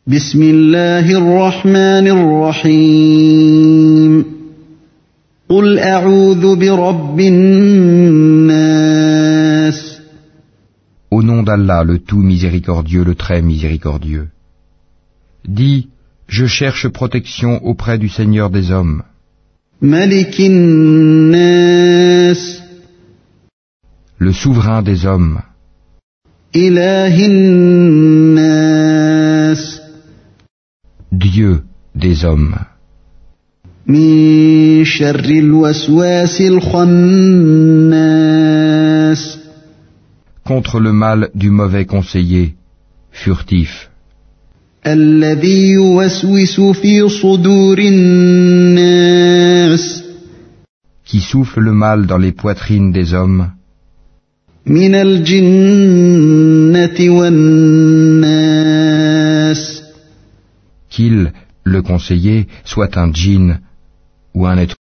بسم الله الرحمن الرحيم قل أعوذ برب الناس Au nom d'Allah, le tout miséricordieux, le très miséricordieux. Dis, je cherche protection auprès du Seigneur des hommes. ملك الناس Le souverain des hommes. إله الناس Dieu des hommes. من شر الوسواس الخناس Contre le mal du mauvais conseiller, furtif, الذي يوسوس في صدور الناس qui souffle le mal dans les poitrines des hommes, من الجنة والناس qu'il, le conseiller, soit un djinn ou un être